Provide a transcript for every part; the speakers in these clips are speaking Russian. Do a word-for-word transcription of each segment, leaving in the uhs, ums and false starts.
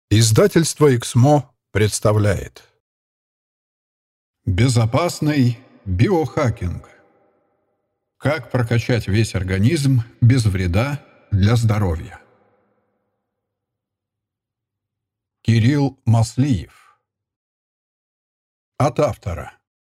Издательство «Эксмо» представляет Безопасный биохакинг. Как прокачать весь организм без вреда для здоровья. Кирилл Маслиев. От автора.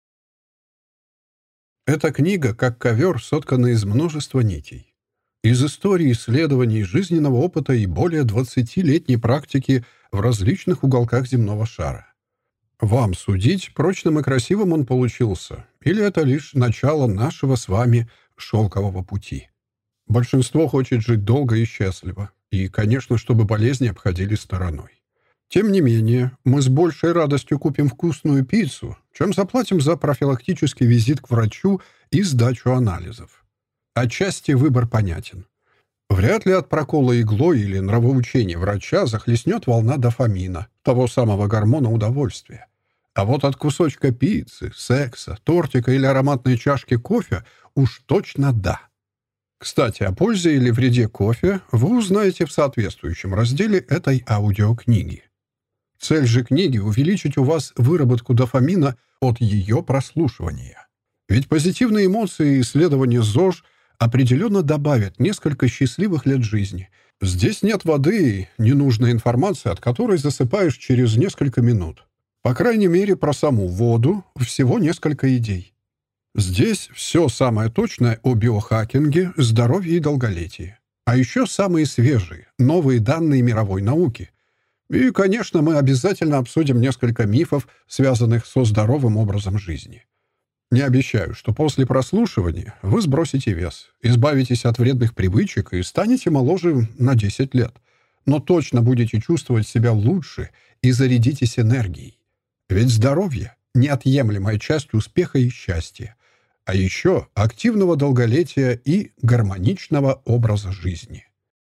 Эта книга, как ковер, соткана из множества нитей. Из истории, исследований, жизненного опыта и более двадцатилетней практики в различных уголках земного шара. Вам судить, прочным и красивым он получился, или это лишь начало нашего с вами шелкового пути. Большинство хочет жить долго и счастливо, и, конечно, чтобы болезни обходили стороной. Тем не менее, мы с большей радостью купим вкусную пиццу, чем заплатим за профилактический визит к врачу и сдачу анализов. Отчасти выбор понятен. Вряд ли от прокола иглой или нравоучения врача захлестнет волна дофамина, того самого гормона удовольствия. А вот от кусочка пиццы, секса, тортика или ароматной чашки кофе уж точно да. Кстати, о пользе или вреде кофе вы узнаете в соответствующем разделе этой аудиокниги. Цель же книги — увеличить у вас выработку дофамина от ее прослушивания. Ведь позитивные эмоции и исследования ЗОЖ определенно добавят несколько счастливых лет жизни. Здесь нет воды и ненужной информации, от которой засыпаешь через несколько минут. По крайней мере, про саму воду всего несколько идей. Здесь все самое точное о биохакинге, здоровье и долголетии. А еще самые свежие, новые данные мировой науки. И, конечно, мы обязательно обсудим несколько мифов, связанных со здоровым образом жизни. Не обещаю, что после прослушивания вы сбросите вес, избавитесь от вредных привычек и станете моложе на десять лет. Но точно будете чувствовать себя лучше и зарядитесь энергией. Ведь здоровье — неотъемлемая часть успеха и счастья, а еще активного долголетия и гармоничного образа жизни.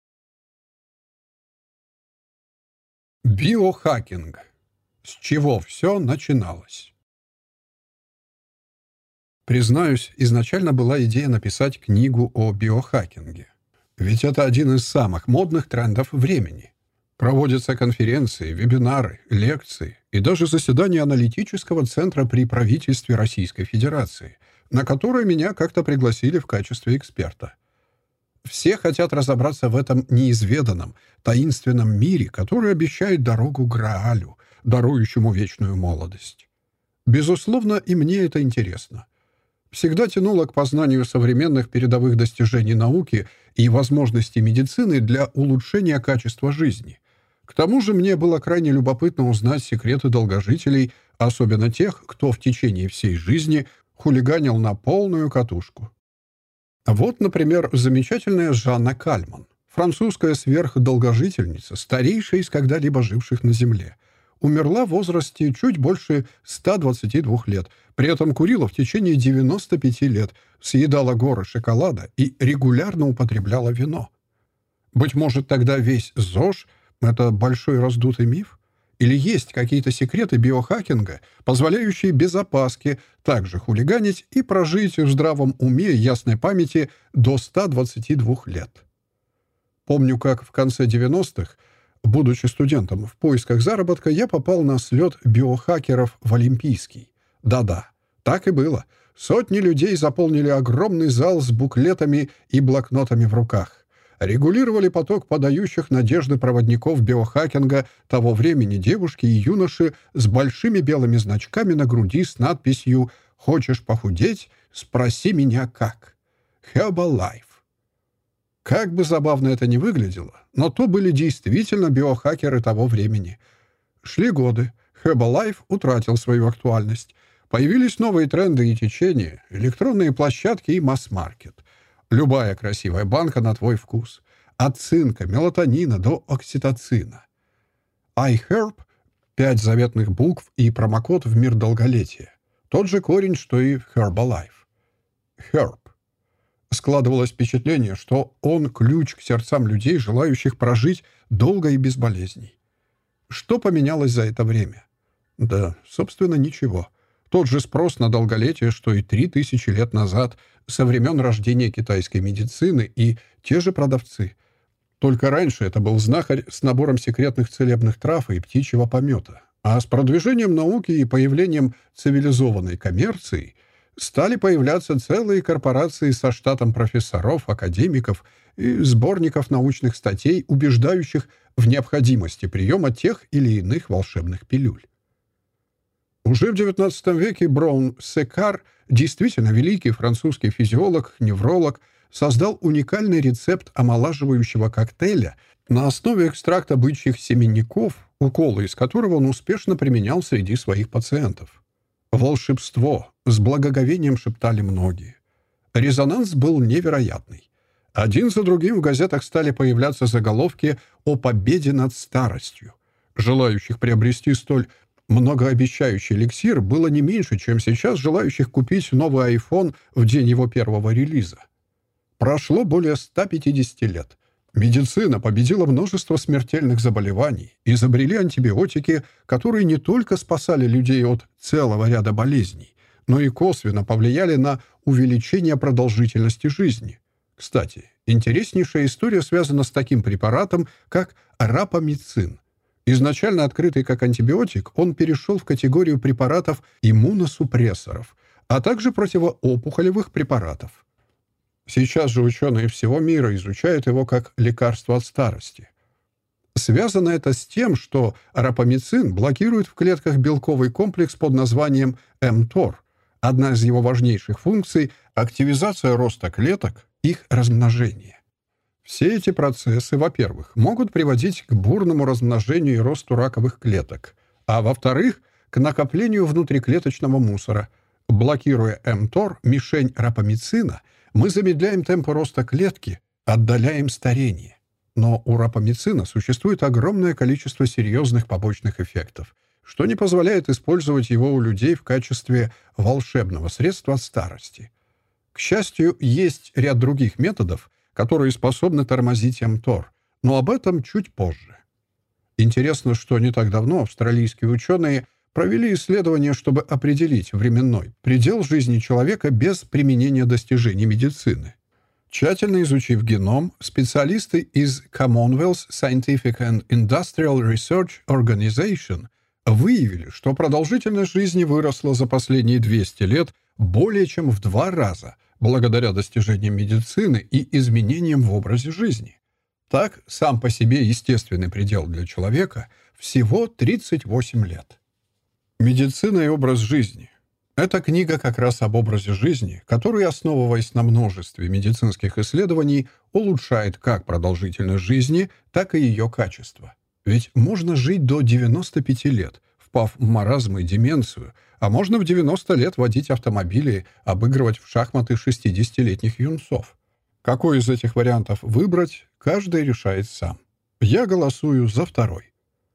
Биохакинг. С чего все начиналось? Признаюсь, изначально была идея написать книгу о биохакинге. Ведь это один из самых модных трендов времени. Проводятся конференции, вебинары, лекции и даже заседания аналитического центра при правительстве Российской Федерации, на которое меня как-то пригласили в качестве эксперта. Все хотят разобраться в этом неизведанном, таинственном мире, который обещает дорогу Граалю, дарующему вечную молодость. Безусловно, и мне это интересно. Всегда тянуло к познанию современных передовых достижений науки и возможностей медицины для улучшения качества жизни. К тому же мне было крайне любопытно узнать секреты долгожителей, особенно тех, кто в течение всей жизни хулиганил на полную катушку. Вот, например, замечательная Жанна Кальман, французская сверхдолгожительница, старейшая из когда-либо живших на Земле. Умерла в возрасте чуть больше ста двадцати двух лет, при этом курила в течение девяноста пяти лет, съедала горы шоколада и регулярно употребляла вино. Быть может, тогда весь ЗОЖ — это большой раздутый миф? Или есть какие-то секреты биохакинга, позволяющие без опаски также хулиганить и прожить в здравом уме и ясной памяти до ста двадцати двух лет? Помню, как в конце девяностых, будучи студентом в поисках заработка, я попал на слет биохакеров в Олимпийский. Да-да, так и было. Сотни людей заполнили огромный зал с буклетами и блокнотами в руках. Регулировали поток подающих надежды проводников биохакинга того времени девушки и юноши с большими белыми значками на груди с надписью «Хочешь похудеть? Спроси меня как». Herbalife. Как бы забавно это ни выглядело, но то были действительно биохакеры того времени. Шли годы. Herbalife утратил свою актуальность. Появились новые тренды и течения, электронные площадки и масс-маркет. Любая красивая банка на твой вкус. От цинка, мелатонина до окситоцина. iHerb — пять заветных букв и промокод в мир долголетия. Тот же корень, что и Herbalife. Herb. Складывалось впечатление, что он ключ к сердцам людей, желающих прожить долго и без болезней. Что поменялось за это время? Да, собственно, ничего. Тот же спрос на долголетие, что и три тысячи лет назад, со времен рождения китайской медицины, и те же продавцы. Только раньше это был знахарь с набором секретных целебных трав и птичьего помета. А с продвижением науки и появлением цивилизованной коммерции стали появляться целые корпорации со штатом профессоров, академиков и сборников научных статей, убеждающих в необходимости приема тех или иных волшебных пилюль. Уже в девятнадцатом веке Браун-Секар, действительно великий французский физиолог, невролог, создал уникальный рецепт омолаживающего коктейля на основе экстракта бычьих семенников, уколы из которого он успешно применял среди своих пациентов. «Волшебство!» — с благоговением шептали многие. Резонанс был невероятный. Один за другим в газетах стали появляться заголовки о победе над старостью. Желающих приобрести столь многообещающий эликсир было не меньше, чем сейчас желающих купить новый iPhone в день его первого релиза. Прошло более ста пятидесяти лет. Медицина победила множество смертельных заболеваний, изобрели антибиотики, которые не только спасали людей от целого ряда болезней, но и косвенно повлияли на увеличение продолжительности жизни. Кстати, интереснейшая история связана с таким препаратом, как рапамицин. Изначально открытый как антибиотик, он перешел в категорию препаратов иммуносупрессоров, а также противоопухолевых препаратов. Сейчас же ученые всего мира изучают его как лекарство от старости. Связано это с тем, что рапамицин блокирует в клетках белковый комплекс под названием эм-тор. Одна из его важнейших функций — активизация роста клеток, их размножение. Все эти процессы, во-первых, могут приводить к бурному размножению и росту раковых клеток, а во-вторых, к накоплению внутриклеточного мусора. Блокируя эм-тор, мишень рапамицина, мы замедляем темпы роста клетки, отдаляем старение. Но у рапамицина существует огромное количество серьезных побочных эффектов, что не позволяет использовать его у людей в качестве волшебного средства от старости. К счастью, есть ряд других методов, которые способны тормозить эм-тор, но об этом чуть позже. Интересно, что не так давно австралийские ученые провели исследования, чтобы определить временной предел жизни человека без применения достижений медицины. Тщательно изучив геном, специалисты из Commonwealth Scientific and Industrial Research Organization выявили, что продолжительность жизни выросла за последние двести лет более чем в два раза, благодаря достижениям медицины и изменениям в образе жизни. Так, сам по себе естественный предел для человека всего тридцать восемь лет. Медицина и образ жизни. Эта книга как раз об образе жизни, который, основываясь на множестве медицинских исследований, улучшает как продолжительность жизни, так и ее качество. Ведь можно жить до девяноста пяти лет, впав в маразм и деменцию, а можно в девяносто лет водить автомобили, обыгрывать в шахматы шестидесятилетних юнцов. Какой из этих вариантов выбрать, каждый решает сам. Я голосую за второй.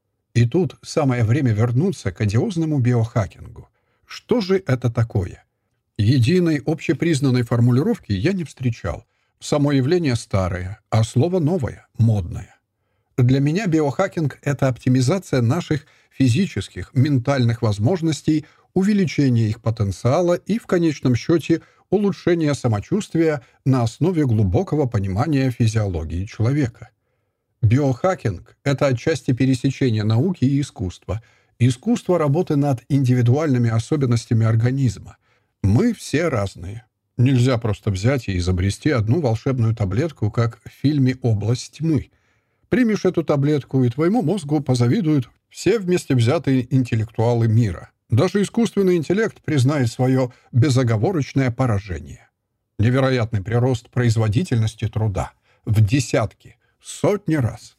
И тут самое время вернуться к одиозному биохакингу. Что же это такое? Единой общепризнанной формулировки я не встречал. Само явление старое, а слово новое, модное. Для меня биохакинг — это оптимизация наших физических, ментальных возможностей, увеличение их потенциала и, в конечном счете, улучшение самочувствия на основе глубокого понимания физиологии человека. Биохакинг — это отчасти пересечение науки и искусства. Искусство работы над индивидуальными особенностями организма. Мы все разные. Нельзя просто взять и изобрести одну волшебную таблетку, как в фильме «Область тьмы». Примешь эту таблетку, и твоему мозгу позавидуют все вместе взятые интеллектуалы мира. Даже искусственный интеллект признает свое безоговорочное поражение. Невероятный прирост производительности труда. В десятки, сотни раз.